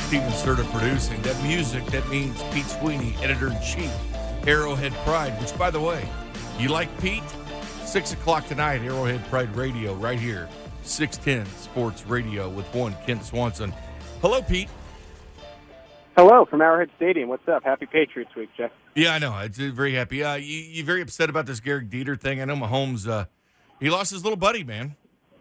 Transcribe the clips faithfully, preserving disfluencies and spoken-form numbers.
Steven Serta producing. That music, that means Pete Sweeney, editor-in-chief, Arrowhead Pride, which, by the way, you like Pete? six o'clock tonight, Arrowhead Pride Radio, right here, six ten Sports Radio with one Kent Swanson. Hello, Pete. Hello from Arrowhead Stadium. What's up? Happy Patriots Week, Jeff. Yeah, I know. I'm very happy. Uh, you, you very upset about this Garrett Dieter thing? I know Mahomes, uh, he lost his little buddy, man.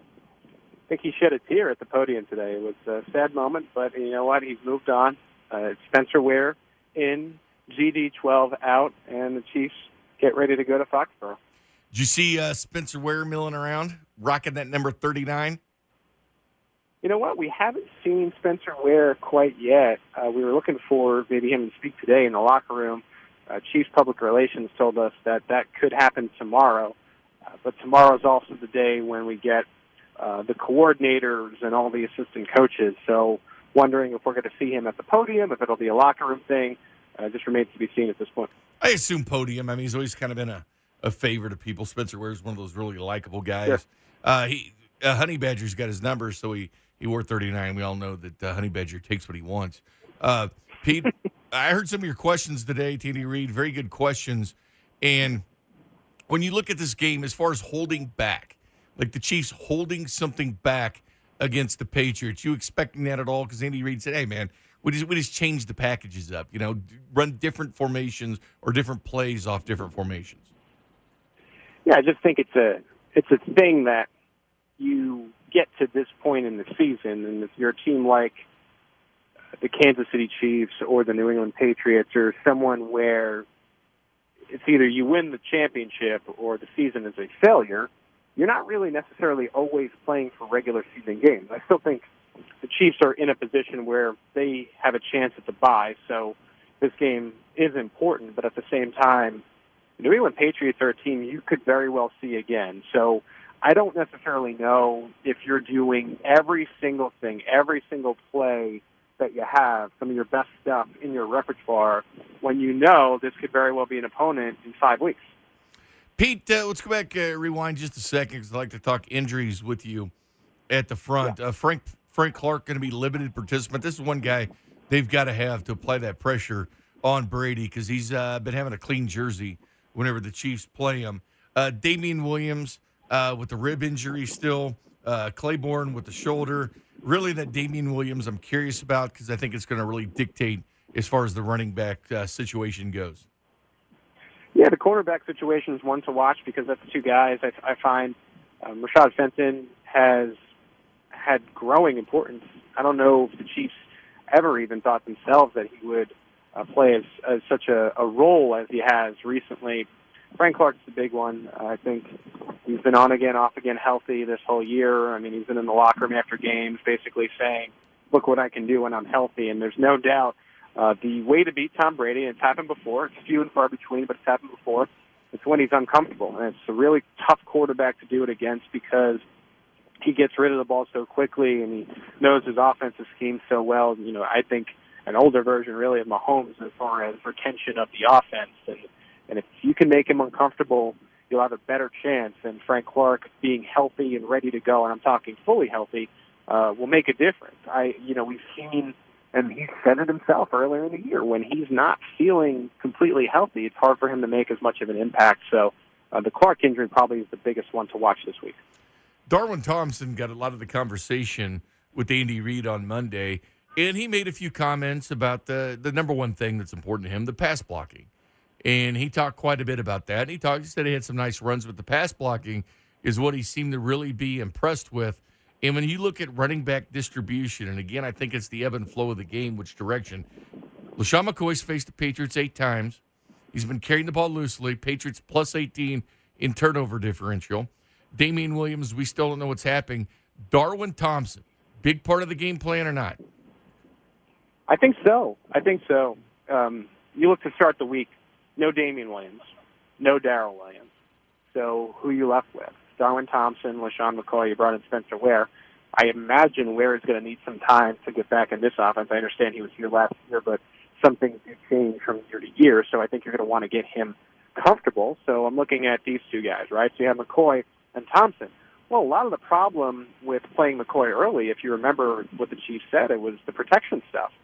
I think he shed a tear at the podium today. It was a sad moment, but you know what? He's moved on. Uh, Spencer Ware in, G D twelve out, and the Chiefs get ready to go to Foxborough. Did you see uh, Spencer Ware milling around, rocking that number thirty-nine? You know what? We haven't seen Spencer Ware quite yet. Uh, we were looking for maybe him to speak today in the locker room. Uh, Chiefs Public Relations told us that that could happen tomorrow. Uh, but tomorrow is also the day when we get uh, the coordinators and all the assistant coaches. So wondering if we're going to see him at the podium, if it'll be a locker room thing. Uh, just remains to be seen at this point. I assume podium. I mean, he's always kind of been a, a favorite of people. Spencer Ware is one of those really likable guys. Sure. Uh, he uh, Honey Badger's got his number, so he, he wore thirty-nine. We all know that uh, Honey Badger takes what he wants. Uh, Pete, I heard some of your questions today, T D Reed. Very good questions. And when you look at this game, as far as holding back, like the Chiefs holding something back against the Patriots, you expecting that at all? Because Andy Reid said, hey, man, we just, we just change the packages up, you know, run different formations or different plays off different formations. Yeah, I just think it's a it's a thing that you get to this point in the season, and if you're a team like the Kansas City Chiefs or the New England Patriots or someone where it's either you win the championship or the season is a failure, you're not really necessarily always playing for regular season games. I still think the Chiefs are in a position where they have a chance at the bye, so this game is important, but at the same time, the New England Patriots are a team you could very well see again. So I don't necessarily know if you're doing every single thing, every single play that you have, some of your best stuff in your repertoire, when you know this could very well be an opponent in five weeks. Pete, uh, let's go back, uh, rewind just a second, because I'd like to talk injuries with you at the front. Yeah. Uh, Frank Frank Clark going to be limited participant. This is one guy they've got to have to apply that pressure on Brady, because he's uh, been having a clean jersey whenever the Chiefs play him. Uh, Damian Williams uh, with the rib injury still. Uh, Claiborne with the shoulder. Really, that Damian Williams I'm curious about, because I think it's going to really dictate as far as the running back uh, situation goes. Yeah, the quarterback situation is one to watch, because that's two guys I, I find um, Rashad Fenton has had growing importance. I don't know if the Chiefs ever even thought themselves that he would uh, play as, as such a, a role as he has recently. Frank Clark's the big one. Uh, I think he's been on again, off again, healthy this whole year. I mean, he's been in the locker room after games basically saying, look what I can do when I'm healthy. And there's no doubt uh, the way to beat Tom Brady, and it's happened before, it's few and far between, but it's happened before, it's when he's uncomfortable. And it's a really tough quarterback to do it against, because he gets rid of the ball so quickly and he knows his offensive scheme so well. You know, I think an older version really of Mahomes as far as retention of the offense. And And if you can make him uncomfortable, you'll have a better chance. And Frank Clark being healthy and ready to go, and I'm talking fully healthy, uh, will make a difference. I, you know, we've seen, and he said it himself earlier in the year, when he's not feeling completely healthy, it's hard for him to make as much of an impact. So uh, the Clark injury probably is the biggest one to watch this week. Darwin Thompson got a lot of the conversation with Andy Reid on Monday, and he made a few comments about the, the number one thing that's important to him, the pass blocking. And he talked quite a bit about that. And he talked, he said he had some nice runs, but the pass blocking is what he seemed to really be impressed with. And when you look at running back distribution, and again, I think it's the ebb and flow of the game, which direction. LaShawn McCoy's faced the Patriots eight times. He's been carrying the ball loosely. Patriots plus eighteen in turnover differential. Damian Williams, we still don't know what's happening. Darwin Thompson, big part of the game plan or not? I think so. I think so. Um, you look to start the week. No Damian Williams, no Darrell Williams. So who are you left with? Darwin Thompson, LaShawn McCoy, you brought in Spencer Ware. I imagine Ware is going to need some time to get back in this offense. I understand he was here last year, but some things do change from year to year, so I think you're going to want to get him comfortable. So I'm looking at these two guys, right? So you have McCoy and Thompson. Well, a lot of the problem with playing McCoy early, if you remember what the Chiefs said, it was the protection stuff.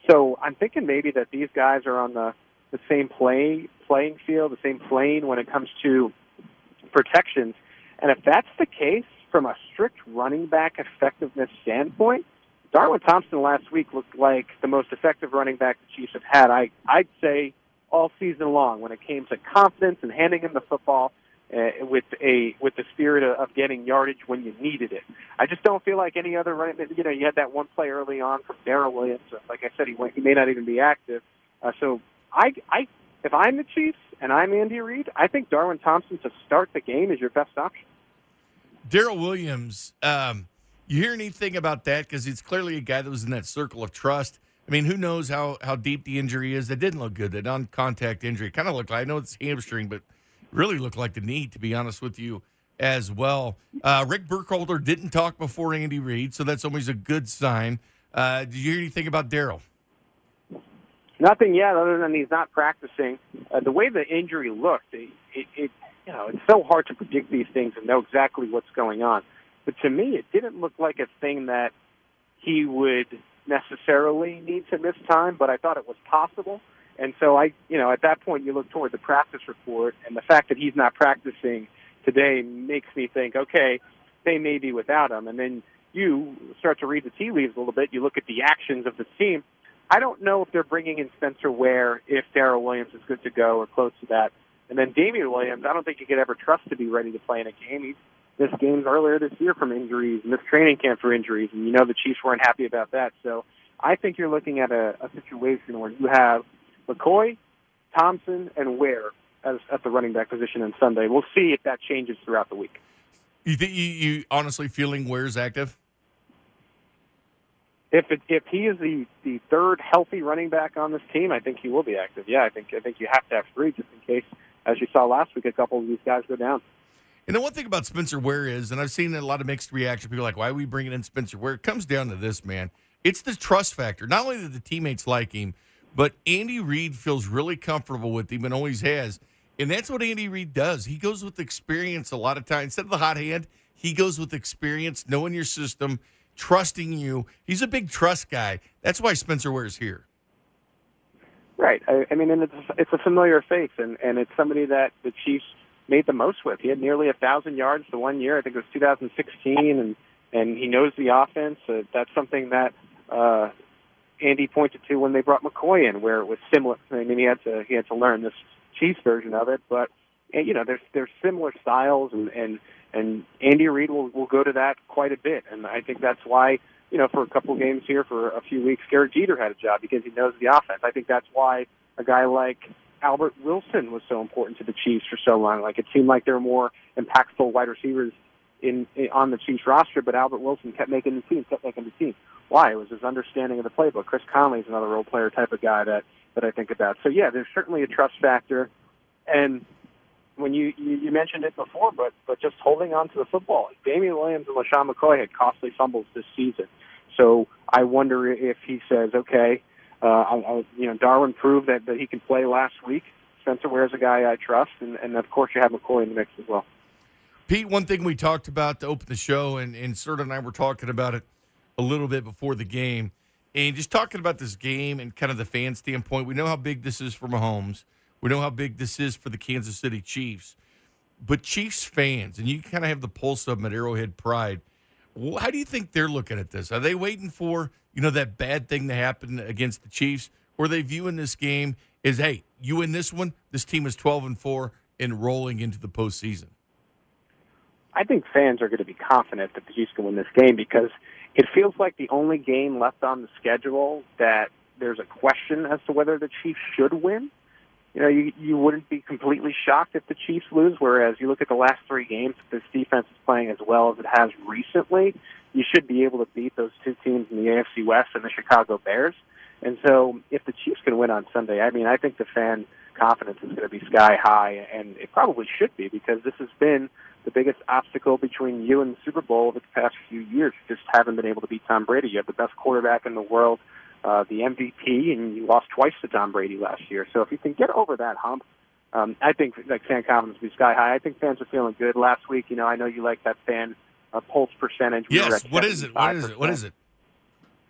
So I'm thinking maybe that these guys are on the, the same play, playing field, the same plane when it comes to protections. And if that's the case, from a strict running back effectiveness standpoint, Darwin Thompson last week looked like the most effective running back the Chiefs have had, I, I'd say, all season long when it came to confidence and handing him the football uh, with a with the spirit of, of getting yardage when you needed it. I just don't feel like any other running back. You know, you had that one play early on from Darrell Williams. Like I said, he went, he may not even be active. Uh, so I, I, if I'm the Chiefs and I'm Andy Reid, I think Darwin Thompson to start the game is your best option. Darrell Williams, um, you hear anything about that? Because it's clearly a guy that was in that circle of trust. I mean, who knows how, how deep the injury is? That didn't look good. That non-contact injury kind of looked like, I know it's hamstring, but really looked like the knee, to be honest with you, as well. Uh, Rick Burkholder didn't talk before Andy Reid, so that's always a good sign. Uh, did you hear anything about Darrell? Nothing yet, other than he's not practicing. Uh, the way the injury looked, it, it, it, you know, it's so hard to predict these things and know exactly what's going on. But to me, it didn't look like a thing that he would necessarily need to miss time, but I thought it was possible. And so I, you know, at that point you look toward the practice report, and the fact that he's not practicing today makes me think, okay, they may be without him. And then you start to read the tea leaves a little bit. You look at the actions of the team. I don't know if they're bringing in Spencer Ware if Darrell Williams is good to go or close to that. And then Damian Williams, I don't think you could ever trust to be ready to play in a game. He's missed games earlier this year from injuries, missed training camp for injuries, and you know the Chiefs weren't happy about that. So I think you're looking at a, a situation where you have McCoy, Thompson, and Ware as at the running back position on Sunday. We'll see if that changes throughout the week. You think you, you honestly feeling Ware's active? If it, if he is the, the third healthy running back on this team, I think he will be active. Yeah, I think I think you have to have three just in case, as you saw last week, a couple of these guys go down. And the one thing about Spencer Ware is, and I've seen a lot of mixed reaction, people are like, why are we bringing in Spencer Ware? It comes down to this, man. It's the trust factor. Not only that the teammates like him, but Andy Reid feels really comfortable with him and always has. And that's what Andy Reid does. He goes with experience a lot of times. Instead of the hot hand, he goes with experience, knowing your system, trusting you. He's a big trust guy. That's why Spencer Ware is here. Right. I, I mean, and it's, it's a familiar face, and, and it's somebody that the Chiefs made the most with. He had nearly a thousand yards the one year. I think it was two thousand sixteen, and and he knows the offense. Uh, that's something that uh, Andy pointed to when they brought McCoy in, where it was similar. I mean, he had to he had to learn this Chiefs version of it, but and, you know, there's there's similar styles, and and and Andy Reid will will go to that quite a bit, and I think that's why, you know, for a couple games here, for a few weeks, Garrett Jeter had a job because he knows the offense. I think that's why a guy like Albert Wilson was so important to the Chiefs for so long. Like, it seemed like there were more impactful wide receivers in, in on the Chiefs roster, but Albert Wilson kept making the team, kept making the team. Why? It was his understanding of the playbook. Chris Conley is another role player type of guy that, that I think about. So, yeah, there's certainly a trust factor. And when you, you, you mentioned it before, but, but just holding on to the football. Damian Williams and LaShawn McCoy had costly fumbles this season. So I wonder if he says, okay, uh, I, I, you know, Darwin proved that, that he can play last week. Spencer Ware's a guy I trust, and, and of course you have McCoy in the mix as well. Pete, one thing we talked about to open the show, and, and Serta and I were talking about it a little bit before the game, and just talking about this game and kind of the fan standpoint. We know how big this is for Mahomes. We know how big this is for the Kansas City Chiefs. But Chiefs fans, and you kind of have the pulse of them at Arrowhead Pride, how do you think they're looking at this? Are they waiting for, you know, that bad thing to happen against the Chiefs? Or are they viewing this game as, hey, you win this one, this team is twelve and four and rolling into the postseason? I think fans are going to be confident that the Chiefs can win this game because it feels like the only game left on the schedule that there's a question as to whether the Chiefs should win. You know, you, you wouldn't be completely shocked if the Chiefs lose, whereas you look at the last three games, if this defense is playing as well as it has recently, you should be able to beat those two teams in the A F C West and the Chicago Bears. And so if the Chiefs can win on Sunday, I mean, I think the fan confidence is going to be sky high, and it probably should be because this has been the biggest obstacle between you and the Super Bowl over the past few years. You just haven't been able to beat Tom Brady. You have the best quarterback in the world, Uh, the M V P, and you lost twice to Tom Brady last year. So if you can get over that hump, um, I think like fan confidence will be sky high. I think fans are feeling good. Last week, you know, I know you like that fan uh, pulse percentage. We yes. What is it? What is it? What is it?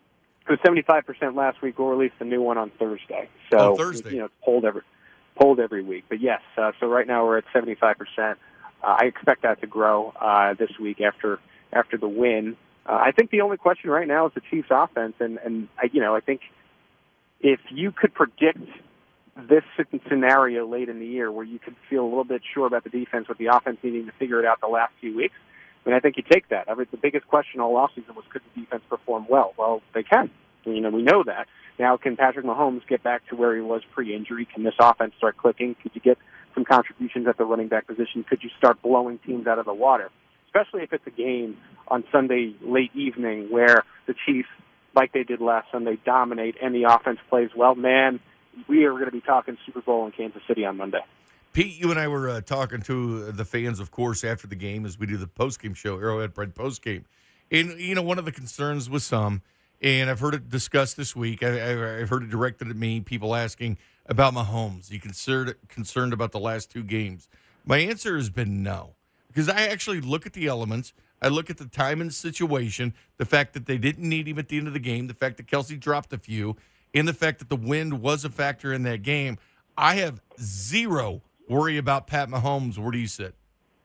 it was seventy-five percent last week. We'll release the new one on Thursday. So, oh, Thursday. you know, it's polled every, polled every week. But yes, uh, so right now we're at seventy-five percent. Uh, I expect that to grow uh, this week after after the win. Uh, I think the only question right now is the Chiefs' offense, and and I, you know I think if you could predict this scenario late in the year where you could feel a little bit sure about the defense with the offense needing to figure it out the last few weeks, I mean, I think you take that. I mean, the biggest question all offseason was, could the defense perform well? Well, they can. You know, we know that. Now, can Patrick Mahomes get back to where he was pre-injury? Can this offense start clicking? Could you get some contributions at the running back position? Could you start blowing teams out of the water? Especially if it's a game on Sunday late evening where the Chiefs, like they did last Sunday, dominate and the offense plays well. Man, we are going to be talking Super Bowl in Kansas City on Monday. Pete, you and I were uh, talking to the fans, of course, after the game as we do the postgame show, Arrowhead Pride postgame. And, you know, one of the concerns with some, and I've heard it discussed this week, I, I, I've heard it directed at me, people asking about Mahomes. You concerned, concerned about the last two games? My answer has been no, because I actually look at the elements. I look at the time and situation, the fact that they didn't need him at the end of the game, the fact that Kelsey dropped a few, and the fact that the wind was a factor in that game. I have zero worry about Pat Mahomes. Where do you sit?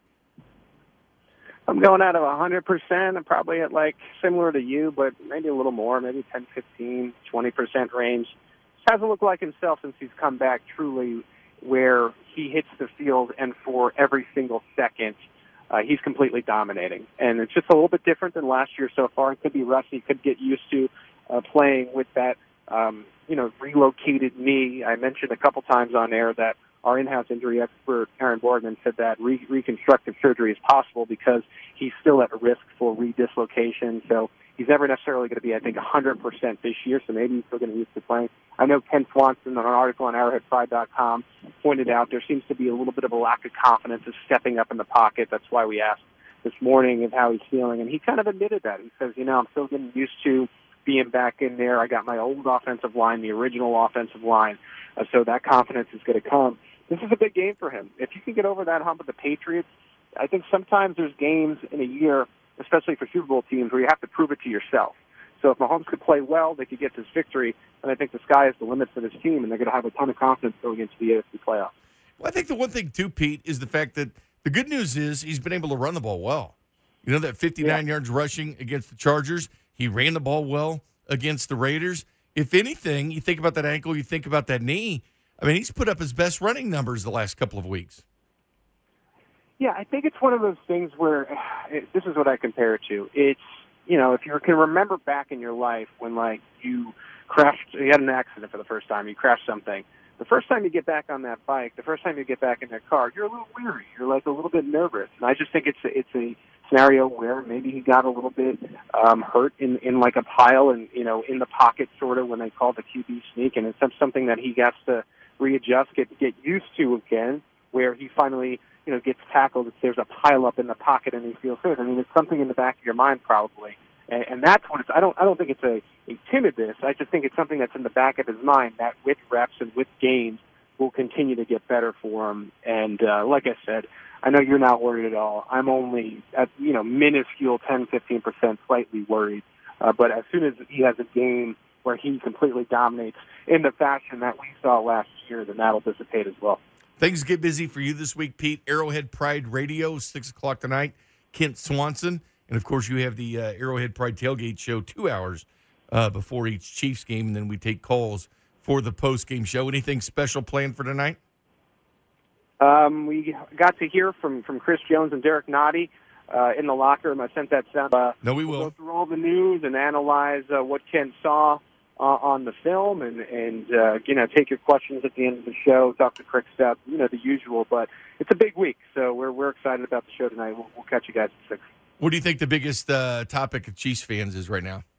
I'm going out of one hundred percent. I'm probably at, like, similar to you, but maybe a little more, maybe ten, fifteen, twenty percent range. Just hasn't looked like himself since he's come back truly where he hits the field, and for every single second, uh, he's completely dominating. And it's just a little bit different than last year so far. It could be rusty. He could get used to uh, playing with that, um, you know, relocated knee. I mentioned a couple times on air that our in-house injury expert, Aaron Boardman, said that re- reconstructive surgery is possible because he's still at risk for redislocation. So he's never necessarily going to be, I think, one hundred percent this year, so maybe he's still going to be used to playing. I know Ken Swanson, on an article on arrowhead pride dot com, pointed out there seems to be a little bit of a lack of confidence of stepping up in the pocket. That's why we asked this morning of how he's feeling, and he kind of admitted that. He says, you know, I'm still getting used to being back in there. I got my old offensive line, the original offensive line, uh, so that confidence is going to come. This is a big game for him. If you can get over that hump with the Patriots, I think sometimes there's games in a year, especially for Super Bowl teams, where you have to prove it to yourself. So if Mahomes could play well, they could get this victory, and I think the sky is the limit for this team, and they're going to have a ton of confidence going into the A F C playoffs. Well, I think the one thing, too, Pete, is the fact that the good news is he's been able to run the ball well. You know, that fifty-nine yeah. yards rushing against the Chargers, he ran the ball well against the Raiders. If anything, you think about that ankle, you think about that knee, I mean, he's put up his best running numbers the last couple of weeks. Yeah, I think it's one of those things where it, this is what I compare it to. It's, you know, if you can remember back in your life when, like, you crashed, you had an accident for the first time, you crashed something. The first time you get back on that bike, the first time you get back in that car, you're a little weary. You're, like, a little bit nervous. And I just think it's a, it's a scenario where maybe he got a little bit um, hurt in, in, like, a pile and, you know, in the pocket sort of when they call the Q B sneak. And it's something that he has to readjust, get get used to again, where he finally, you know, gets tackled. There's a pile up in the pocket, and he feels good. I mean, it's something in the back of your mind probably, and, and that's what it's. I don't I don't think it's a, a timidness. I just think it's something that's in the back of his mind that with reps and with games will continue to get better for him. And uh, like I said, I know you're not worried at all. I'm only at you know minuscule ten, fifteen percent slightly worried. Uh, but as soon as he has a game where he completely dominates in the fashion that we saw last year, then that'll dissipate as well. Things get busy for you this week, Pete. Arrowhead Pride Radio, six o'clock tonight. Kent Swanson. And, of course, you have the uh, Arrowhead Pride Tailgate Show two hours uh, before each Chiefs game, and then we take calls for the post-game show. Anything special planned for tonight? Um, we got to hear from, from Chris Jones and Derek Nottie uh, in the locker room. I sent that sound. Uh, no, we will. We'll go through all the news and analyze uh, what Ken saw Uh, on the film, and, and uh, you know, take your questions at the end of the show, talk to Crick Stuff, you know, the usual. But it's a big week, so we're we're excited about the show tonight. We'll, we'll catch you guys at six. What do you think the biggest uh, topic of Chiefs fans is right now?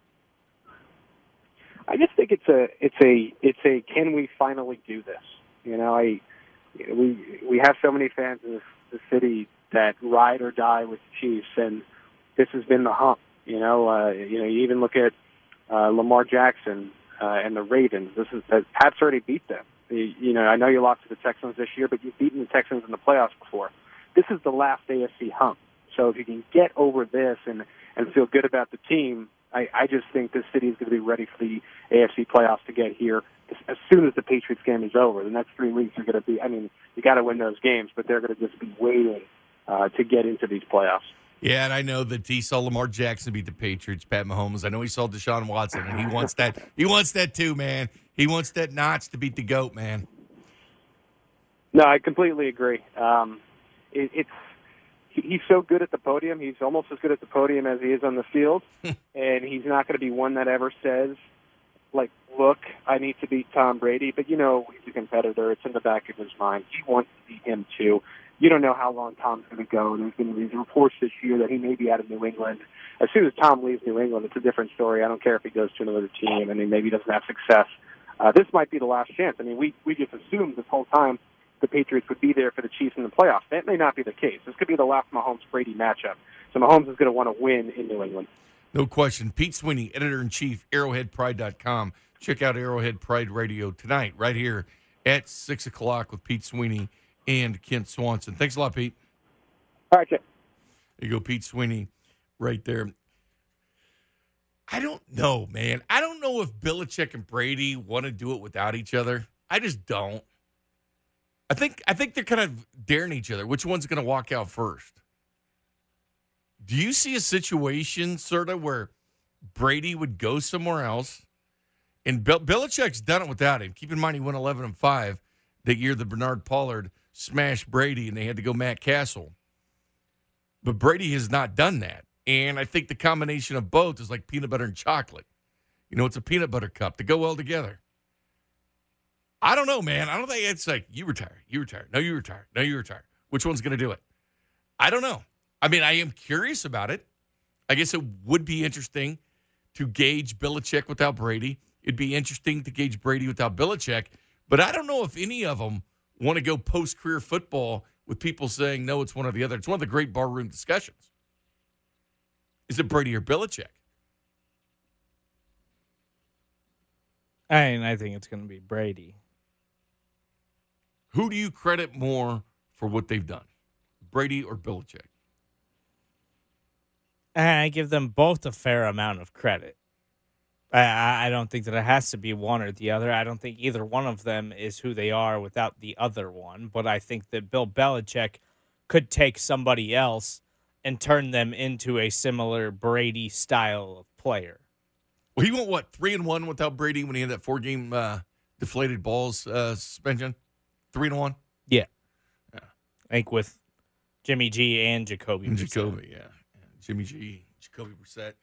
I just think it's a it's a it's a can we finally do this? You know, I we we have so many fans in this, the city that ride or die with the Chiefs, and this has been the hump. You know, uh, you know, you even look at Uh, Lamar Jackson uh, and the Ravens. This is uh, Pat's already beat them. You, you know, I know you lost to the Texans this year, but you've beaten the Texans in the playoffs before. This is the last A F C hump. So if you can get over this and and feel good about the team, I, I just think this city is going to be ready for the A F C playoffs to get here as, as soon as the Patriots game is over. The next three weeks are going to be, I mean, you got to win those games, but they're going to just be waiting uh, to get into these playoffs. Yeah, and I know that he saw Lamar Jackson beat the Patriots, Pat Mahomes. I know he saw Deshaun Watson, and he wants that. He wants that too, man. He wants that notch to beat the GOAT, man. No, I completely agree. Um, it, it's he's so good at the podium. He's almost as good at the podium as he is on the field, and he's not going to be one that ever says, like, look, I need to beat Tom Brady. But, you know, he's a competitor. It's in the back of his mind. He wants to beat him, too. You don't know how long Tom's going to go. There's been these reports this year that he may be out of New England. As soon as Tom leaves New England, it's a different story. I don't care if he goes to another team and he maybe doesn't have success. Uh, this might be the last chance. I mean, we, we just assumed this whole time the Patriots would be there for the Chiefs in the playoffs. That may not be the case. This could be the last Mahomes-Brady matchup. So Mahomes is going to want to win in New England. No question. Pete Sweeney, editor-in-chief, arrowhead pride dot com. Check out Arrowhead Pride Radio tonight, right here at six o'clock with Pete Sweeney and Kent Swanson. Thanks a lot, Pete. All right, Jeff. There you go, Pete Sweeney, right there. I don't know, man. I don't know if Belichick and Brady want to do it without each other. I just don't. I think I think they're kind of daring each other. Which one's going to walk out first? Do you see a situation, sort of, where Brady would go somewhere else? And Bel- Belichick's done it without him. Keep in mind, he went eleven and five that year that Bernard Pollard smashed Brady, and they had to go Matt Castle. But Brady has not done that. And I think the combination of both is like peanut butter and chocolate. You know, it's a peanut butter cup. They go well together. I don't know, man. I don't think it's like, you retire, you retire, no, you retire, no, you retire. Which one's going to do it? I don't know. I mean, I am curious about it. I guess it would be interesting to gauge Belichick without Brady. It'd be interesting to gauge Brady without Belichick. But I don't know if any of them want to go post-career football with people saying, no, it's one or the other. It's one of the great barroom discussions. Is it Brady or Belichick? I mean, I think it's going to be Brady. Who do you credit more for what they've done, Brady or Belichick? I give them both a fair amount of credit. I, I don't think that it has to be one or the other. I don't think either one of them is who they are without the other one. But I think that Bill Belichick could take somebody else and turn them into a similar Brady style of player. Well, he went, what, three and one without Brady when he had that four-game uh, deflated balls uh, suspension? Three and one? Yeah. yeah. I think with Jimmy G and Jacoby and Brissett. Jacoby, yeah. yeah. Jimmy G, Jacoby Brissett.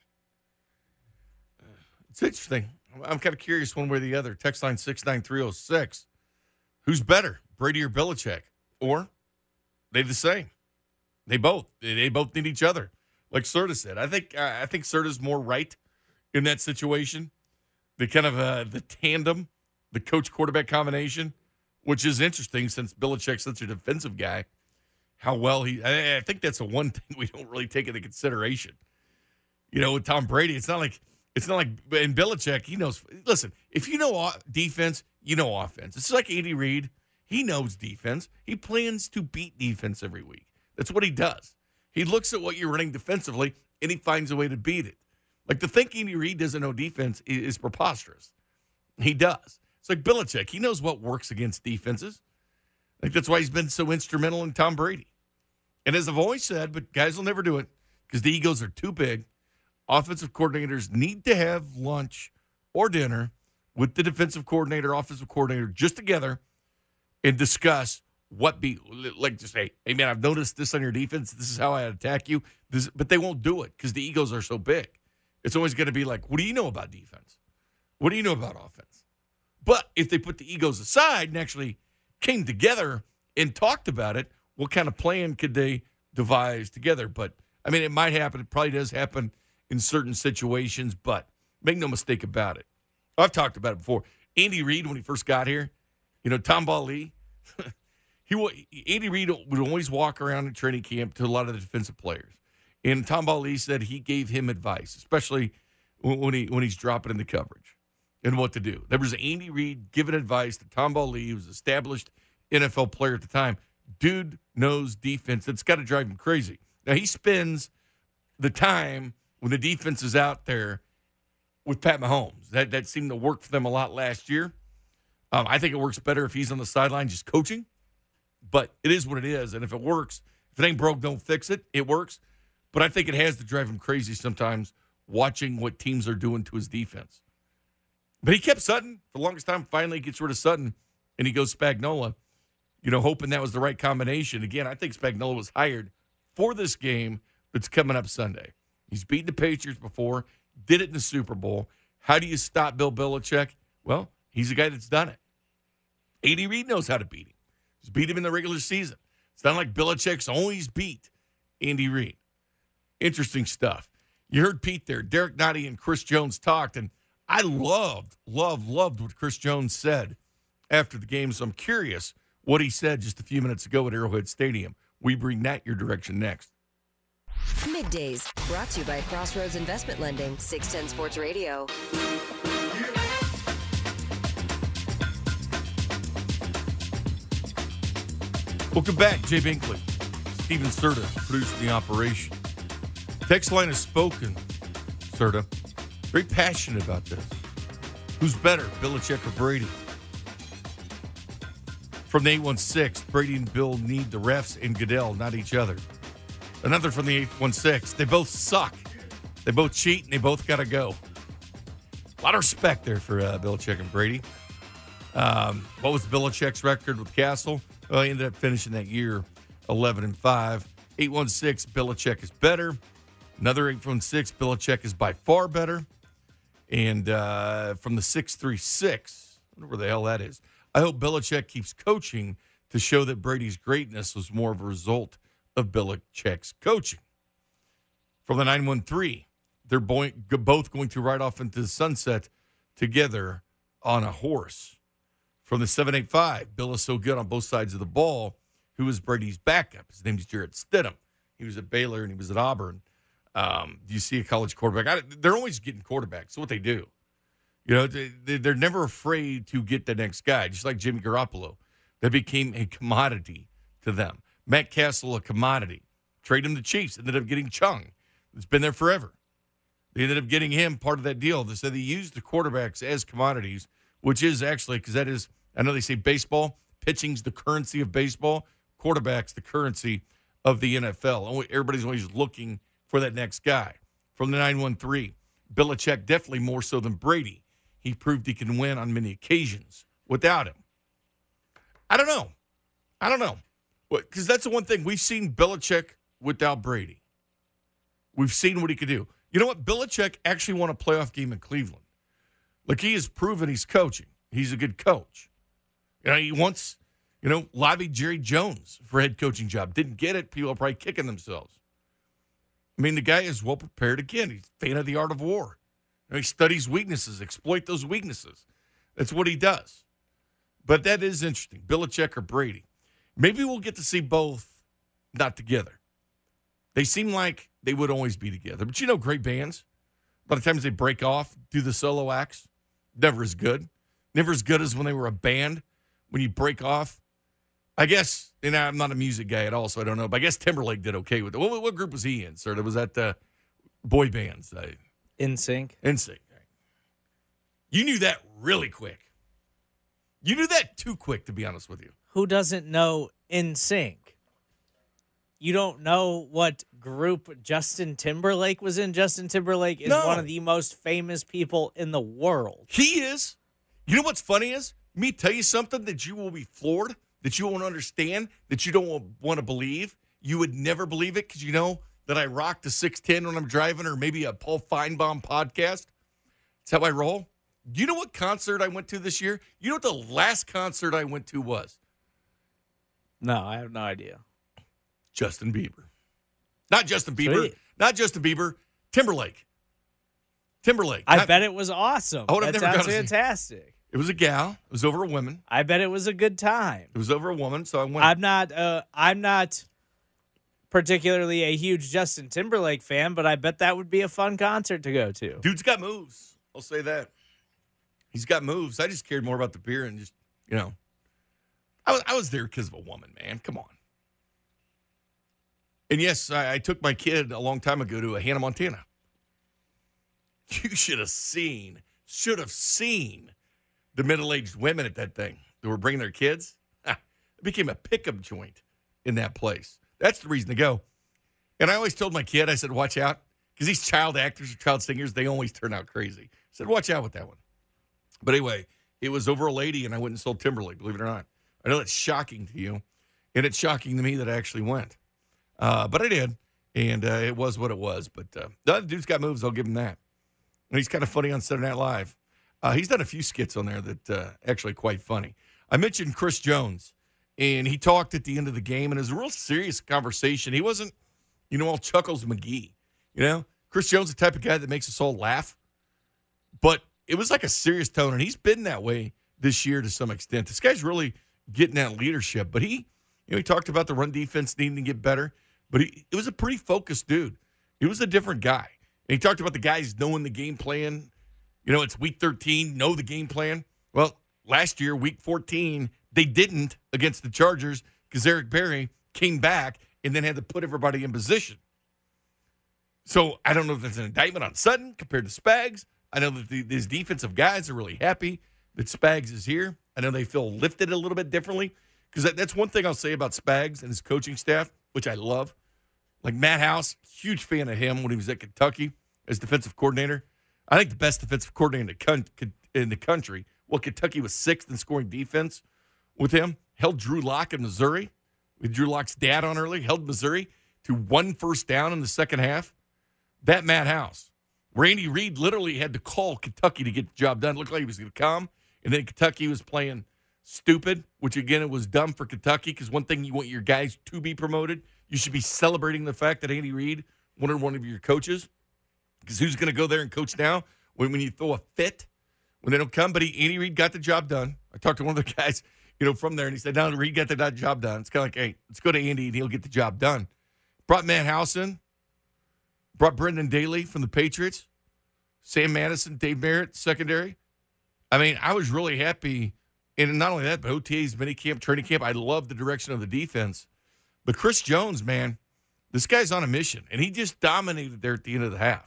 Uh, it's interesting. I'm kind of curious one way or the other. Text line six nine three oh six. Who's better, Brady or Belichick? Or they the same? They both. They both need each other. Like Serta said. I think uh, I think Serta's more right in that situation. The kind of uh, the tandem, the coach-quarterback combination, which is interesting since Belichick's such a defensive guy. How well he – I think that's the one thing we don't really take into consideration. You know, with Tom Brady, it's not like – it's not like – and Belichick, he knows – listen, if you know defense, you know offense. It's like Andy Reid. He knows defense. He plans to beat defense every week. That's what he does. He looks at what you're running defensively, and he finds a way to beat it. Like, to think Andy Reid doesn't know defense is, is preposterous. He does. It's like Belichick. He knows what works against defenses. Like, that's why he's been so instrumental in Tom Brady. And as I've always said, but guys will never do it because the egos are too big. Offensive coordinators need to have lunch or dinner with the defensive coordinator, offensive coordinator, just together and discuss what be like to say, hey, man, I've noticed this on your defense. This is how I attack you. This, but they won't do it because the egos are so big. It's always going to be like, what do you know about defense? What do you know about offense? But if they put the egos aside and actually came together and talked about it, what kind of plan could they devise together? But, I mean, it might happen. It probably does happen in certain situations, but make no mistake about it. I've talked about it before. Andy Reid, when he first got here, you know, Tomball Lee, he Andy Reid would always walk around in training camp to a lot of the defensive players. And Tomball Lee said he gave him advice, especially when he when he's dropping in the coverage and what to do. There was Andy Reid giving advice to Tomball Lee, who was an established N F L player at the time. Dude knows defense. That's got to drive him crazy. Now, he spends the time when the defense is out there with Pat Mahomes. That that seemed to work for them a lot last year. Um, I think it works better if he's on the sideline just coaching. But it is what it is. And if it works, if it ain't broke, don't fix it. It works. But I think it has to drive him crazy sometimes watching what teams are doing to his defense. But he kept Sutton for the longest time. Finally gets rid of Sutton, and he goes Spagnuolo, you know, hoping that was the right combination. Again, I think Spagnuolo was hired for this game that's coming up Sunday. He's beaten the Patriots before, did it in the Super Bowl. How do you stop Bill Belichick? Well, he's a guy that's done it. Andy Reid knows how to beat him. He's beat him in the regular season. It's not like Belichick's always beat Andy Reid. Interesting stuff. You heard Pete there. Derek Nottie and Chris Jones talked, and I loved, loved, loved what Chris Jones said after the game, so I'm curious what he said just a few minutes ago at Arrowhead Stadium. We bring that your direction next. Middays, brought to you by Crossroads Investment Lending, six ten Sports Radio. Welcome back, Jay Binkley. Steven Serta producing the operation. Text line has spoken, Serta. Very passionate about this. Who's better, Belichick or Brady? From the eight one six, Brady and Bill need the refs and Goodell, not each other. Another from the eight one six, they both suck. They both cheat, and they both got to go. A lot of respect there for uh, Belichick and Brady. Um, what was Belichick's record with Castle? Well, he ended up finishing that year eleven and five. eight one six, Belichick is better. Another eight one six, Belichick is by far better. And uh, from the six three six, I wonder where the hell that is. I hope Belichick keeps coaching to show that Brady's greatness was more of a result of Belichick's coaching. From the nine one three, they're boy- both going to ride off into the sunset together on a horse. From the seven eight five, Bill is so good on both sides of the ball. Who is Brady's backup? His name is Jarrett Stidham. He was at Baylor and he was at Auburn. Um, do you see a college quarterback? I, they're always getting quarterbacks. That's what they do. You know, they, they're never afraid to get the next guy, just like Jimmy Garoppolo. That became a commodity to them. Matt Castle, a commodity. Trade him to Chiefs. Ended up getting Chung. It's been there forever. They ended up getting him part of that deal. They said they used the quarterbacks as commodities, which is actually, because that is, I know they say baseball, pitching's the currency of baseball, quarterback's the currency of the N F L. Everybody's always looking for that next guy. From the nine one three, Belichick definitely more so than Brady. He proved he can win on many occasions without him. I don't know. I don't know. Because that's the one thing. We've seen Belichick without Brady. We've seen what he could do. You know what? Belichick actually won a playoff game in Cleveland. Like, he has proven he's coaching. He's a good coach. You know, he once, you know, lobbied Jerry Jones for a head coaching job. Didn't get it. People are probably kicking themselves. I mean, the guy is well prepared. Again, he's a fan of the art of war. You know, he studies weaknesses, exploit those weaknesses. That's what he does. But that is interesting. Belichick or Brady. Maybe we'll get to see both not together. They seem like they would always be together. But you know, great bands, by the times they break off, do the solo acts, never as good. Never as good as when they were a band. When you break off, I guess, and I'm not a music guy at all, so I don't know, but I guess Timberlake did okay with it. What, what group was he in, sir? Was that uh, boy bands? Uh, N Sync. N Sync. You knew that really quick. You knew that too quick, to be honest with you. Who doesn't know N Sync? You don't know what group Justin Timberlake was in? Justin Timberlake is No. one of the most famous people in the world. He is. You know what's funny is, me tell you something that you will be floored, that you won't understand, that you don't want to believe. You would never believe it because you know that I rock the six ten when I'm driving, or maybe a Paul Feinbaum podcast. That's how I roll. Do you know what concert I went to this year? You know what the last concert I went to was? No, I have no idea. Justin Bieber. Not Justin Bieber. Sweet. Not Justin Bieber. Timberlake. Timberlake. I Not- bet it was awesome. I would have that never sounds gone to see- fantastic. It was a gal. It was over a woman. I bet it was a good time. It was over a woman, so I went. I'm not. Uh, I'm not particularly a huge Justin Timberlake fan, but I bet that would be a fun concert to go to. Dude's got moves. I'll say that. He's got moves. I just cared more about the beer and just, you know. I was, I was there because of a woman, man. Come on. And yes, I, I took my kid a long time ago to a Hannah Montana. You should have seen, should have seen the middle-aged women at that thing that were bringing their kids. It became a pickup joint in that place. That's the reason to go. And I always told my kid, I said, watch out, because these child actors or child singers, they always turn out crazy. I said, watch out with that one. But anyway, it was over a lady, and I went and saw Timberlake, believe it or not. I know that's shocking to you, and it's shocking to me that I actually went. Uh, but I did, and uh, it was what it was. But uh, the other dude's got moves, I'll give him that. And he's kind of funny on Saturday Night Live. Uh, he's done a few skits on there that uh, actually quite funny. I mentioned Chris Jones, and he talked at the end of the game, and it was a real serious conversation. He wasn't, you know, all Chuckles McGee. You know, Chris Jones is the type of guy that makes us all laugh. But it was like a serious tone, and he's been that way this year to some extent. This guy's really getting that leadership. But he, you know, he talked about the run defense needing to get better. But he, it was a pretty focused dude. He was a different guy. And he talked about the guys knowing the game plan. You know, it's week thirteen, know the game plan. Well, last year, week fourteen, they didn't against the Chargers because Eric Berry came back and then had to put everybody in position. So I don't know if that's an indictment on Sutton compared to Spags. I know that the, these defensive guys are really happy that Spags is here. I know they feel lifted a little bit differently because that, that's one thing I'll say about Spags and his coaching staff, which I love. Like Matt House, huge fan of him when he was at Kentucky as defensive coordinator. I think the best defensive coordinator in the, con- in the country. Well, Kentucky was sixth in scoring defense with him. Held Drew Lock in Missouri. With Drew Lock's dad on early. Held Missouri to one first down in the second half. That Matt House. Randy Reed literally had to call Kentucky to get the job done. It looked like he was going to come. And then Kentucky was playing stupid, which, again, it was dumb for Kentucky because one thing you want your guys to be promoted, you should be celebrating the fact that Andy Reid wanted one of your coaches. Because who's going to go there and coach now when, when you throw a fit, when they don't come? But he, Andy Reid got the job done. I talked to one of the guys, you know, from there, and he said, no, Reid got the job done. It's kind of like, hey, let's go to Andy, and he'll get the job done. Brought Matt House in. Brought Brendan Daly from the Patriots. Sam Madison, Dave Merritt, secondary. I mean, I was really happy. And not only that, but O T As, minicamp, training camp. I love the direction of the defense. But Chris Jones, man, this guy's on a mission. And he just dominated there at the end of the half.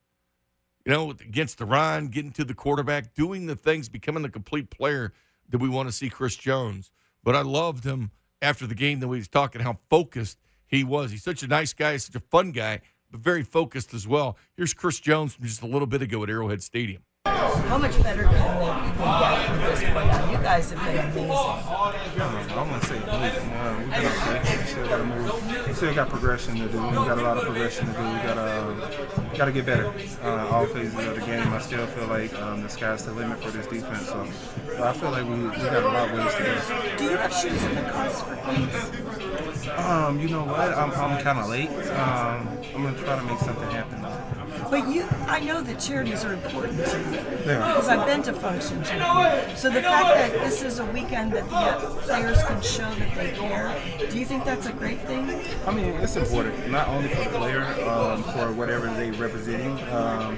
You know, against the run, getting to the quarterback, doing the things, becoming the complete player that we want to see Chris Jones. But I loved him after the game, the way he was talking, how focused he was. He's such a nice guy, such a fun guy, but very focused as well. Here's Chris Jones from just a little bit ago at Arrowhead Stadium. How much better can they get from this point? You guys have been amazing. Um, I want to say amazing. Uh, we've been okay. We still got to move. We still got progression to do. We got a lot of progression to do. We got to got to get better. Uh, all phases of the game. I still feel like um, the sky's the limit for this defense. So I feel like we, we got a lot of ways to go. Do you have shoes in the carts for things? Um, you know what? I'm, I'm kind of late. Um, I'm gonna try to make something happen. But you, I know that charities are important to you Yeah. because I've been to functions with you. So the fact that this is a weekend that the players can show that they care, do you think that's a great thing? I mean, it's important, not only for the player, um, for whatever they're representing, um,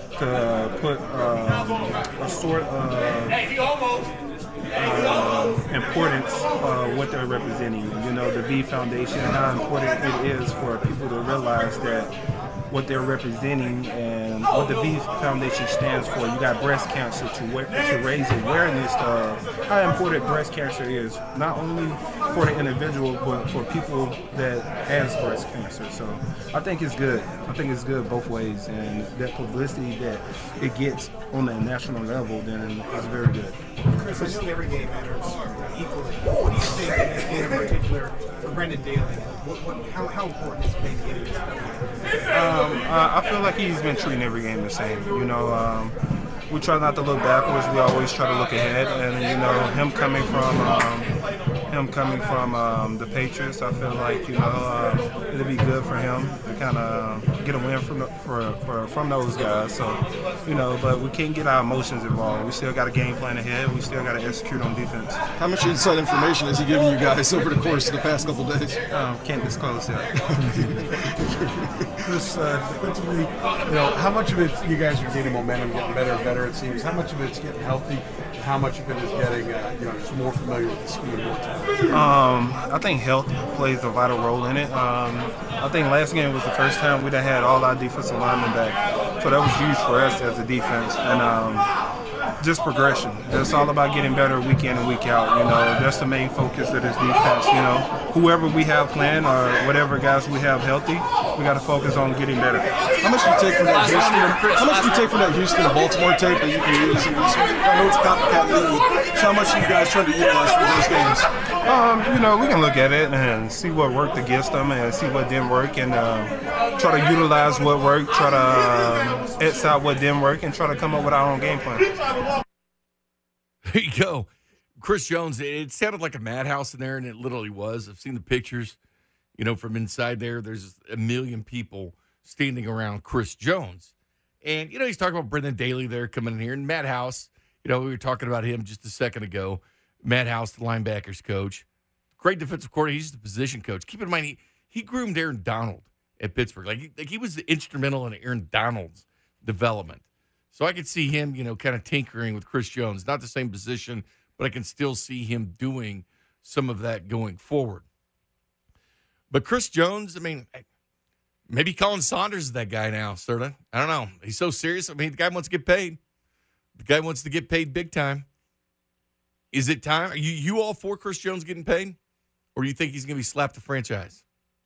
to put um, a sort of uh, importance uh, what they're representing. You know, the V Foundation, how important it is for people to realize that what they're representing and what the V Foundation stands for. You got breast cancer to, to raise awareness of how important breast cancer is, not only for the individual, but for people that has breast cancer. So I think it's good. I think it's good both ways, and that publicity that it gets on the national level, then is very good. Chris, I know every game matters equally. What do you think in this game in particular for Brendan Daly? What, what, how, how important is playing game this Um, I, I feel like he's been treating every game the same. You know, um, we try not to look backwards. We always try to look ahead. And you know, him coming from um, him coming from um, the Patriots, I feel like you know um, it'll be good for him to kind of get a win from the, for, for from those guys. So you know, but we can't get our emotions involved. We still got a game plan ahead. We still got to execute on defense. How much inside information has he given you guys over the course of the past couple of days? Um, can't disclose that. Chris, uh, defensively, you know, how much of it you guys are gaining momentum, getting better and better, it seems. How much of it's getting healthy? How much of it is getting, uh, you know, just more familiar with the scheme more time? Um, I think health plays a vital role in it. Um, I think last game was the first time we done had all our defensive linemen back. So that was huge for us as a defense. And um, just progression. It's all about getting better week in and week out. You know, that's the main focus of this defense. You know, whoever we have playing or whatever guys we have healthy, we got to focus on getting better. How much do you take from that Houston? How much do you take from that Houston to Baltimore tape that you can use? In this one? I know it's a copycat league. So how much are you guys trying to utilize for those games? Um, you know, we can look at it and see what worked against them and see what didn't work, and uh, try to utilize what worked, try to um, X out what didn't work, and try to come up with our own game plan. There you go. Chris Jones, it sounded like a madhouse in there, and it literally was. I've seen the pictures, you know, from inside there. There's a million people standing around Chris Jones. And, you know, he's talking about Brendan Daly there coming in here. And Matt House, you know, we were talking about him just a second ago. Matt House, the linebackers coach. Great defensive coordinator. He's the position coach. Keep in mind, he, he groomed Aaron Donald at Pittsburgh. Like he, like he was instrumental in Aaron Donald's development. So I could see him, you know, kind of tinkering with Chris Jones. Not the same position, but I can still see him doing some of that going forward. But Chris Jones, I mean, maybe Colin Saunders is that guy now, sort of. I don't know. He's so serious. I mean, the guy wants to get paid. The guy wants to get paid big time. Is it time? Are you, you all for Chris Jones getting paid? Or do you think he's going to be slapped the franchise?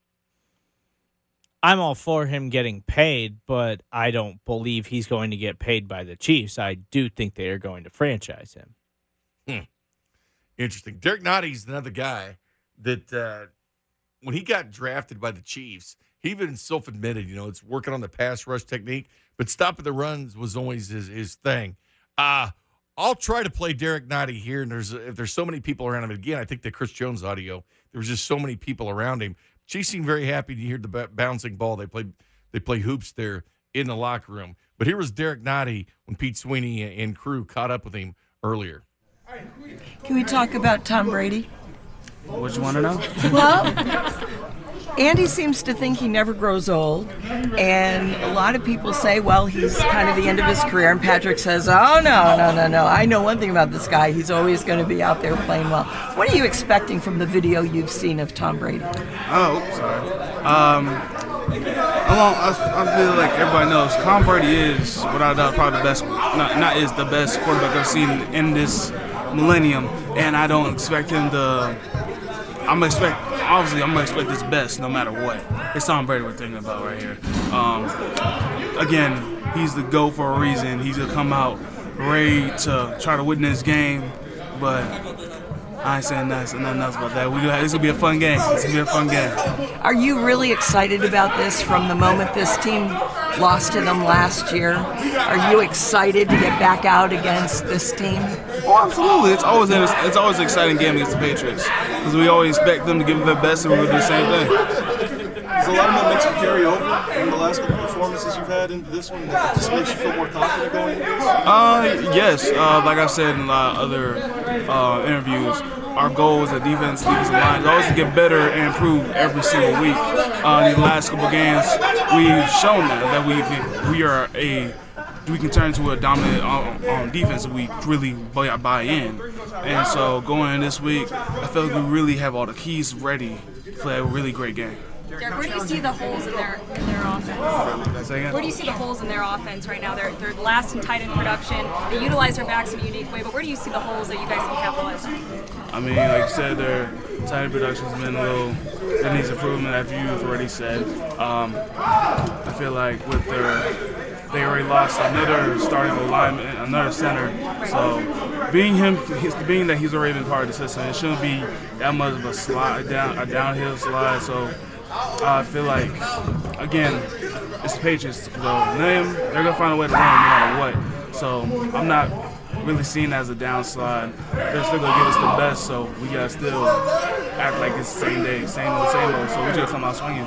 I'm all for him getting paid, but I don't believe he's going to get paid by the Chiefs. I do think they are going to franchise him. Hmm. Interesting. Derek Notty's another guy that uh, when he got drafted by the Chiefs, he even self-admitted, you know, it's working on the pass rush technique, but stopping the runs was always his, his thing. Uh, I'll try to play Derek Notty here, and there's if there's so many people around him. Again, I think the Chris Jones audio, there was just so many people around him. Chiefs seemed very happy to hear the b- bouncing ball. They play they play hoops there in the locker room. But here was Derek Notty when Pete Sweeney and crew caught up with him earlier. Can we talk about Tom Brady? What you want to know? Well, Andy seems to think he never grows old, and a lot of people say, well, he's kind of the end of his career, and Patrick says, oh, no, no, no, no. I know one thing about this guy. He's always going to be out there playing well. What are you expecting from the video you've seen of Tom Brady? Oh, sorry. Um, well, I, I feel like everybody knows Tom Brady is, without a doubt, probably the best, not, not is the best quarterback I've seen in this millennium, and I don't expect him to, I'm expect, obviously I'm going to expect his best no matter what. It's Tom Brady we're thinking about right here. Um, again, he's the GOAT for a reason. He's going to come out ready to try to win this game, but I ain't saying nothing, nothing else about that. We do, it's going to be a fun game. It's going to be a fun game. Are you really excited about this from the moment this team lost to them last year? Are you excited to get back out against this team? Oh, absolutely. It's always an, it's always an exciting game against the Patriots because we always expect them to give it their best and we'll do the same thing. Does a lot of momentum carry over from the last couple performances you've had into this one that just makes you feel more confident going into this? Uh, yes. Uh, like I've said in a lot of other uh, interviews, our goal as a defense, defensive line is always to get better and improve every single week. Uh, these last couple games, we've shown that, that we we are a we can turn into a dominant on, on defense if we really buy, buy in. And so going in this week, I feel like we really have all the keys ready to play a really great game. Derek, where do you see the holes in their in their offense? Where do you see the holes in their offense right now? They're they're last in tight end production. They utilize their backs in a unique way, but where do you see the holes that you guys can capitalize on? I mean, like you said, their tight end production's been a little, it needs improvement, as you've already said. Um, I feel like with their, they already lost another starting alignment, another center. So being him, being that he's already been part of the system, it shouldn't be that much of a slide down, a downhill slide. So I feel like, again, it's the Patriots. So them, they're gonna find a way to win no matter what. So I'm not really seen as a downslide. They're still gonna give us the best, so we gotta still act like it's the same day, same old, same old. So we just come out swinging.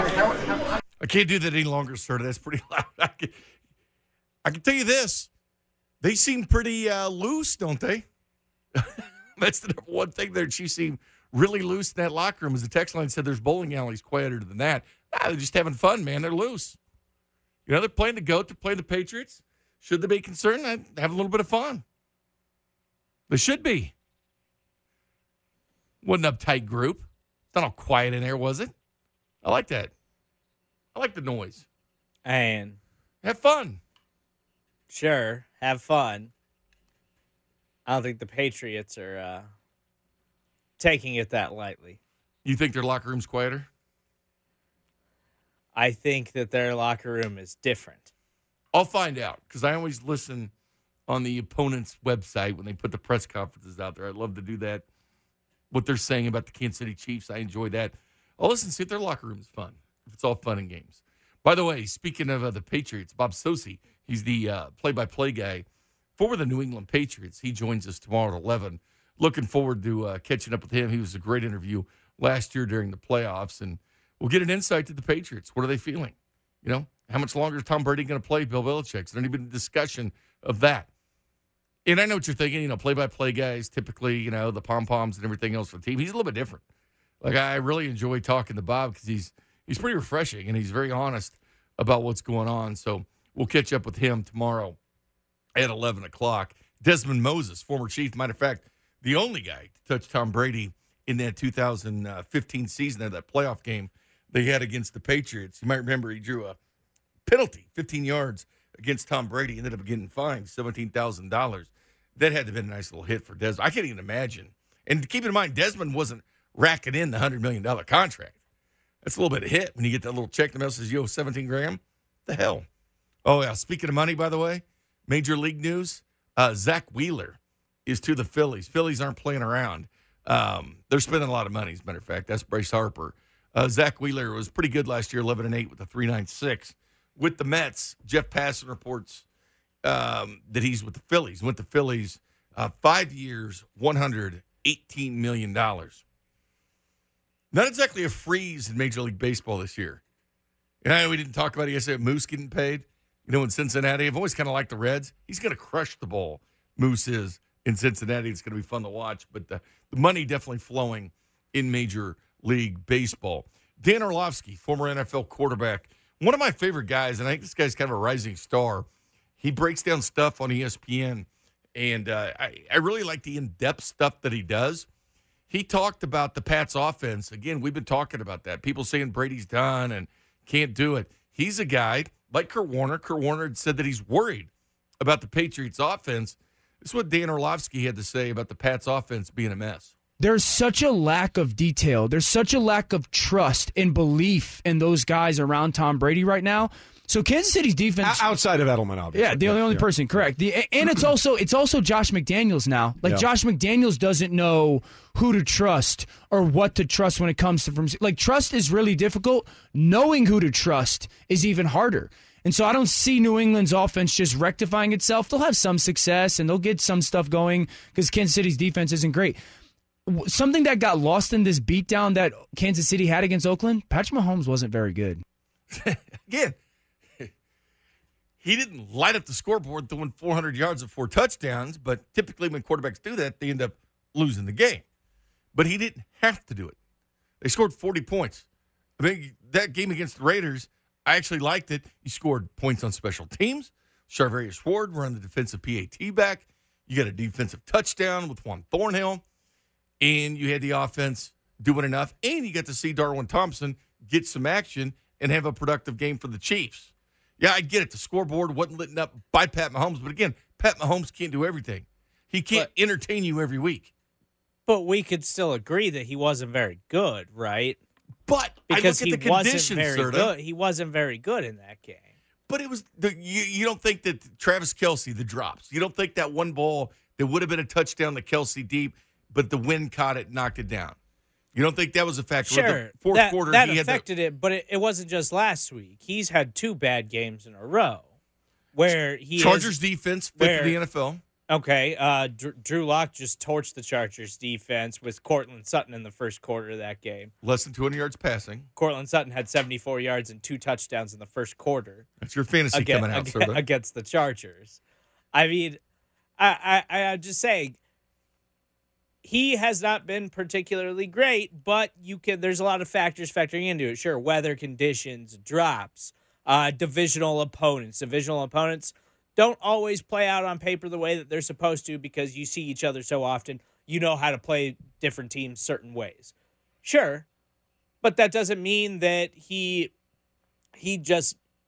I can't do that any longer, sir. That's pretty loud. I can, I can tell you this: they seem pretty uh, loose, don't they? That's the number one thing there. Chiefs seem really loose in that locker room. As the text line said, there's bowling alleys quieter than that. Nah, they're just having fun, man. They're loose. You know, they're playing the GOAT. They're playing the Patriots. Should they be concerned? I'd have a little bit of fun. They should be. Wasn't an uptight group. It's not all quiet in there, was it? I like that. I like the noise. And Have fun. Sure, have fun. I don't think the Patriots are uh, taking it that lightly. You think their locker room's quieter? I think that their locker room is different. I'll find out because I always listen on the opponent's website when they put the press conferences out there. I love to do that. What they're saying about the Kansas City Chiefs, I enjoy that. I'll listen see if their locker room is fun, if it's all fun and games. By the way, speaking of uh, the Patriots, Bob Socci, he's the uh, play-by-play guy for the New England Patriots. He joins us tomorrow at eleven. Looking forward to uh, catching up with him. He was a great interview last year during the playoffs, and we'll get an insight to the Patriots. What are they feeling? You know, how much longer is Tom Brady going to play Bill Belichick? Is there any been discussion of that? And I know what you're thinking, you know, play-by-play guys, typically, you know, the pom-poms and everything else for the team. He's a little bit different. Like, I really enjoy talking to Bob because he's he's pretty refreshing, and he's very honest about what's going on. So we'll catch up with him tomorrow at eleven o'clock. Desmond Moses, former Chief, matter of fact, the only guy to touch Tom Brady in that two thousand fifteen season of that playoff game they had against the Patriots. You might remember he drew a penalty, fifteen yards, against Tom Brady, ended up getting fined seventeen thousand dollars. That had to have been a nice little hit for Desmond. I can't even imagine. And keep in mind, Desmond wasn't racking in the one hundred million dollars contract. That's a little bit of hit when you get that little check in the mail that says, yo, seventeen grand. The hell? Oh, yeah. Speaking of money, by the way, Major League news, uh, Zach Wheeler is to the Phillies. Phillies aren't playing around. Um, they're spending a lot of money, as a matter of fact. That's Bryce Harper. Uh, Zach Wheeler was pretty good last year, eleven and eight with a three point nine six. With the Mets, Jeff Passan reports um, that he's with the Phillies. Went to Phillies uh, five years, one hundred eighteen million dollars. Not exactly a freeze in Major League Baseball this year. And I know we didn't talk about it yesterday, Moose getting paid. You know, in Cincinnati, I've always kind of liked the Reds. He's going to crush the ball. Moose is in Cincinnati. It's going to be fun to watch. But the, the money definitely flowing in Major League Baseball. Dan Orlovsky, former N F L quarterback, one of my favorite guys, and I think this guy's kind of a rising star. He breaks down stuff on E S P N, and uh, I, I really like the in-depth stuff that he does. He talked about the Pats offense. Again, we've been talking about that. People saying Brady's done and can't do it. He's a guy, like Kurt Warner. Kurt Warner had said that he's worried about the Patriots offense. This is what Dan Orlovsky had to say about the Pats offense being a mess. There's such a lack of detail. There's such a lack of trust and belief in those guys around Tom Brady right now. So Kansas City's defense, outside of Edelman, obviously, yeah, the only yeah. person, correct. The, and it's also it's also Josh McDaniels now. Like yeah. Josh McDaniels doesn't know who to trust or what to trust when it comes to from like trust is really difficult. Knowing who to trust is even harder. And so I don't see New England's offense just rectifying itself. They'll have some success and they'll get some stuff going because Kansas City's defense isn't great. Something that got lost in this beatdown that Kansas City had against Oakland, Patrick Mahomes wasn't very good. Again, he didn't light up the scoreboard throwing four hundred yards and four touchdowns, but typically when quarterbacks do that, they end up losing the game. But he didn't have to do it. They scored forty points. I mean, that game against the Raiders, I actually liked it. You scored points on special teams. Charvarius Ward run the defensive P A T back. You got a defensive touchdown with Juan Thornhill. And you had the offense doing enough. And you got to see Darwin Thompson get some action and have a productive game for the Chiefs. Yeah, I get it. The scoreboard wasn't lit up by Pat Mahomes. But, again, Pat Mahomes can't do everything. He can't but, entertain you every week. But we could still agree that he wasn't very good, right? But because I look at he the wasn't conditions, very Serta. good. He wasn't very good in that game. But it was the, you, you don't think that Travis Kelce, the drops, you don't think that one ball that would have been a touchdown to Kelce deep, but the wind caught it, knocked it down. You don't think that was a factor? Sure, the fourth that, quarter, that he affected had the, it, but it, it wasn't just last week. He's had two bad games in a row where he Chargers is, defense fifth where, in the N F L. Okay, uh, Drew, Drew Lock just torched the Chargers defense with Cortland Sutton in the first quarter of that game. Less than two hundred yards passing. Cortland Sutton had seventy-four yards and two touchdowns in the first quarter. That's your fantasy against, coming out, against, sir. Against the Chargers. I mean, I, I, I just say he has not been particularly great, but you can. There's a lot of factors factoring into it. Sure, weather conditions, drops, uh, divisional opponents. Divisional opponents don't always play out on paper the way that they're supposed to because you see each other so often. You know how to play different teams certain ways. Sure, but that doesn't mean that he he just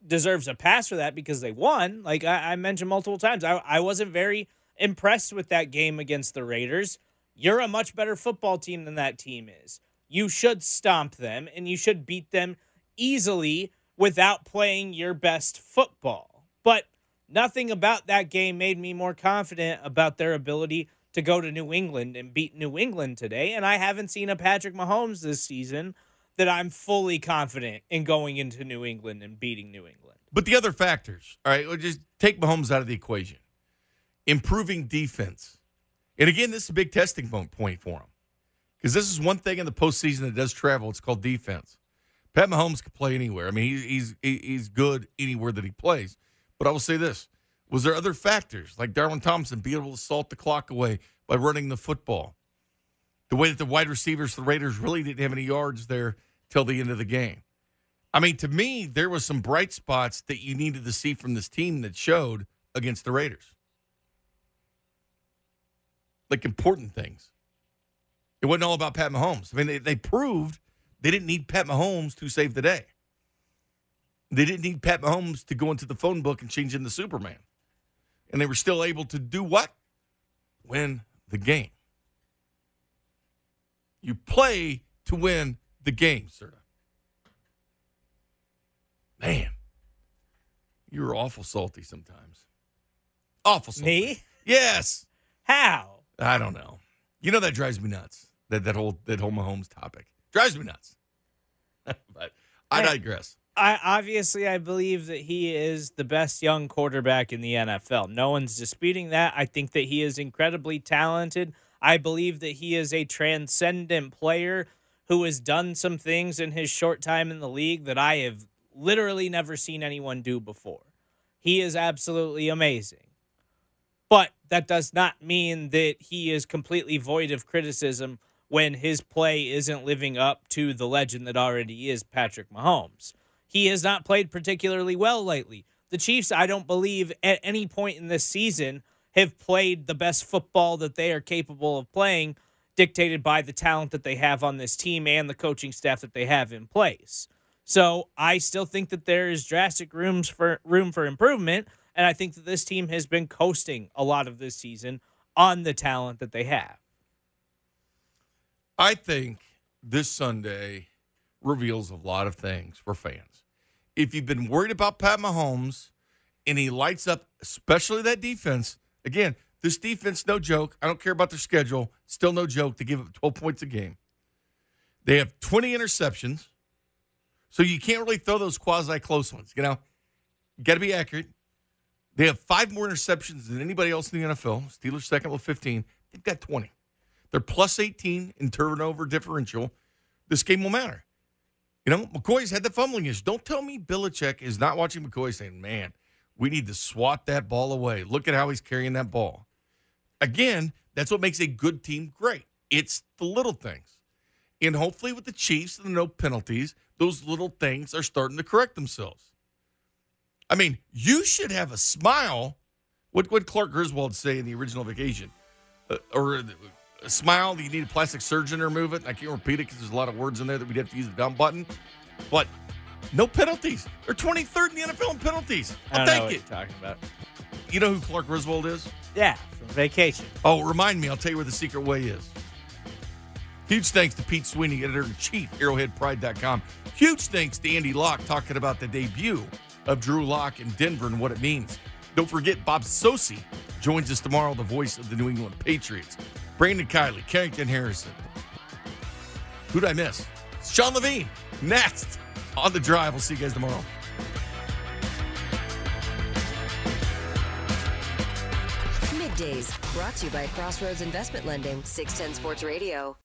deserves a pass for that because they won. Like I, I mentioned multiple times, I, I wasn't very impressed with that game against the Raiders. You're a much better football team than that team is. You should stomp them, and you should beat them easily without playing your best football. But nothing about that game made me more confident about their ability to go to New England and beat New England today. And I haven't seen a Patrick Mahomes this season that I'm fully confident in going into New England and beating New England. But the other factors, all right, we'll just take Mahomes out of the equation. Improving defense. And again, this is a big testing point for him. Because this is one thing in the postseason that does travel. It's called defense. Pat Mahomes can play anywhere. I mean, he, he's he's good anywhere that he plays. But I will say this. Was there other factors, like Darwin Thompson being able to salt the clock away by running the football? The way that the wide receivers for the Raiders really didn't have any yards there till the end of the game. I mean, to me, there was some bright spots that you needed to see from this team that showed against the Raiders. Like important things. It wasn't all about Pat Mahomes. I mean, they, they proved they didn't need Pat Mahomes to save the day. They didn't need Pat Mahomes to go into the phone book and change into Superman. And they were still able to do what? Win the game. You play to win the game, Serta. Man, you're awful salty sometimes. Awful salty. Me? Yes. How? I don't know. You know that drives me nuts. That that whole that whole Mahomes topic drives me nuts. But I digress. I obviously I believe that he is the best young quarterback in the N F L. No one's disputing that. I think that he is incredibly talented. I believe that he is a transcendent player who has done some things in his short time in the league that I have literally never seen anyone do before. He is absolutely amazing. But that does not mean that he is completely void of criticism when his play isn't living up to the legend that already is Patrick Mahomes. He has not played particularly well lately. The Chiefs, I don't believe, at any point in this season have played the best football that they are capable of playing, dictated by the talent that they have on this team and the coaching staff that they have in place. So I still think that there is drastic rooms for room for improvement, and I think that this team has been coasting a lot of this season on the talent that they have. I think this Sunday reveals a lot of things for fans. If you've been worried about Pat Mahomes and he lights up, especially that defense, again, this defense, no joke. I don't care about their schedule. Still no joke to give up twelve points a game. They have twenty interceptions, so you can't really throw those quasi-close ones. You know, you got to be accurate. They have five more interceptions than anybody else in the N F L. Steelers second with fifteen. They've got twenty. They're plus eighteen in turnover differential. This game will matter. You know, McCoy's had the fumbling issue. Don't tell me Belichick is not watching McCoy saying, man, we need to swat that ball away. Look at how he's carrying that ball. Again, that's what makes a good team great. It's the little things. And hopefully with the Chiefs and the no penalties, those little things are starting to correct themselves. I mean, you should have a smile. What would Clark Griswold say in the original Vacation? Uh, or a smile that you need a plastic surgeon to remove it. I can't repeat it because there's a lot of words in there that we'd have to use the dumb button. But no penalties. They're twenty-third in the N F L in penalties. I'll I don't take know what it. you're talking about. You know who Clark Griswold is? Yeah, from Vacation. Oh, remind me. I'll tell you where the secret way is. Huge thanks to Pete Sweeney, editor-in-chief, arrowhead pride dot com. Huge thanks to Andy Locke talking about the debut of Drew Lock in Denver and what it means. Don't forget, Bob Sosi joins us tomorrow, the voice of the New England Patriots. Brandon Kiley, Carrington Harrison. Who'd I miss? Sean Levine, next on The Drive. We'll see you guys tomorrow. Middays, brought to you by Crossroads Investment Lending, six ten Sports Radio.